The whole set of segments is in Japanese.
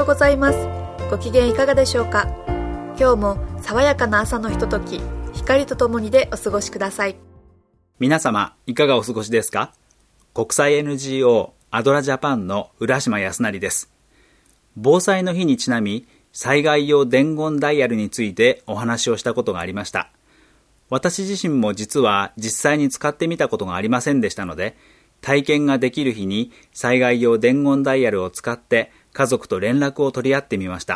ございます。ご機嫌いかがでしょうか。今日も爽やかな朝のひととき、光とともにでお過ごしください。 皆様いかがお過ごしですか。国際 NGO アドラジャパンの浦島康成です。防災の日にちなみ、災害用伝言ダイヤルについてお話をしたことがありました。私自身も実は実際に使ってみたことがありませんでしたので、体験ができる日に災害用伝言ダイヤルを使って家族と連絡を取り合ってみました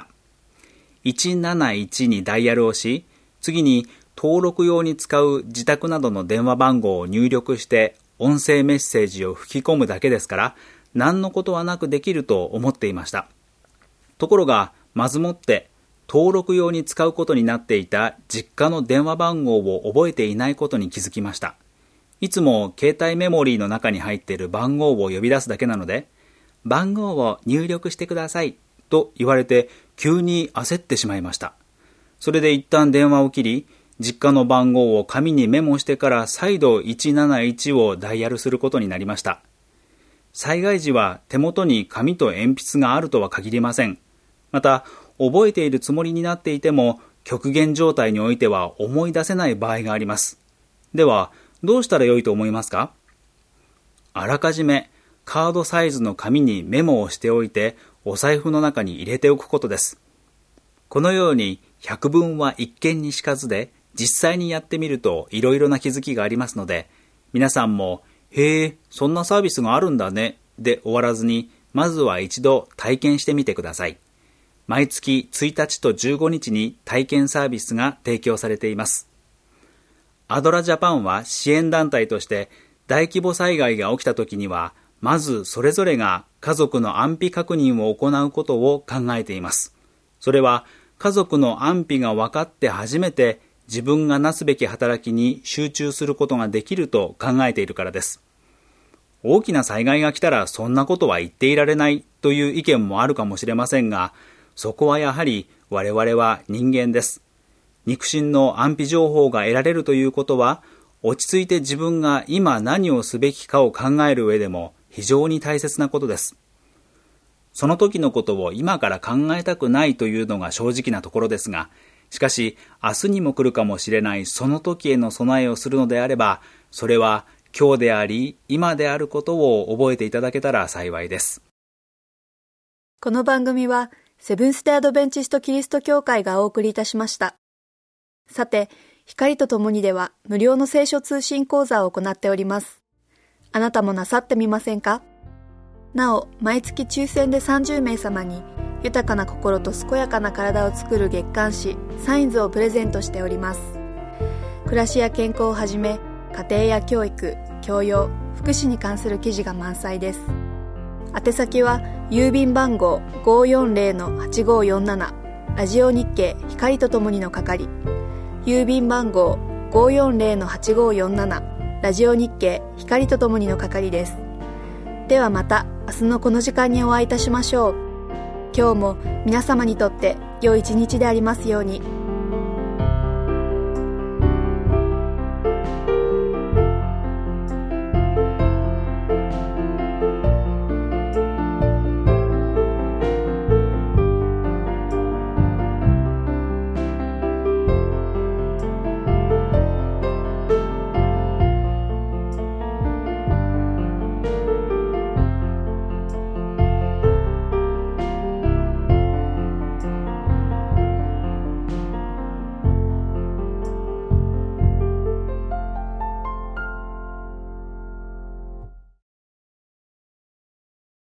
。171にダイヤルをし、次に登録用に使う自宅などの電話番号を入力して音声メッセージを吹き込むだけですから、何のことはなくできると思っていました。ところが、まずもって登録用に使うことになっていた実家の電話番号を覚えていないことに気づきました。いつも携帯メモリーの中に入っている番号を呼び出すだけなので、番号を入力してくださいと言われて急に焦ってしまいました。それで一旦電話を切り、実家の番号を紙にメモしてから再度171をダイヤルすることになりました。災害時は手元に紙と鉛筆があるとは限りません。また、覚えているつもりになっていても、極限状態においては思い出せない場合があります。では、どうしたらよいと思いますか？あらかじめカードサイズの紙にメモをしておいて、お財布の中に入れておくことです。このように百聞は一見にしかずで、実際にやってみるといろいろな気づきがありますので、皆さんも、へえ、そんなサービスがあるんだね、で終わらずに、まずは一度体験してみてください。毎月1日と15日に体験サービスが提供されています。アドラジャパンは支援団体として大規模災害が起きた時には、まずそれぞれが家族の安否確認を行うことを考えています。それは家族の安否が分かって初めて自分がなすべき働きに集中することができると考えているからです。大きな災害が来たらそんなことは言っていられないという意見もあるかもしれませんが、そこはやはり我々は人間です。肉親の安否情報が得られるということは、落ち着いて自分が今何をすべきかを考える上でも非常に大切なことです。その時のことを今から考えたくないというのが正直なところですが、しかし明日にも来るかもしれないその時への備えをするのであれば、それは今日であり今であることを覚えていただけたら幸いです。 この番組はセブンス・デ・アドベンチスト・キリスト教会がお送りいたしました。さて、光とともにでは無料の聖書通信講座を行っております。あなたもなさってみませんか？なお、毎月抽選で30名様に豊かな心と健やかな体を作る月刊誌サインズをプレゼントしております。暮らしや健康をはじめ、家庭や教育、教養、福祉に関する記事が満載です。宛先は郵便番号 540-8547 ラジオ日経光とともにの係、郵便番号 540-8547 ラジオ日経光とともにの係です。ではまた明日のこの時間にお会いいたしましょう。今日も皆様にとって良い一日でありますように。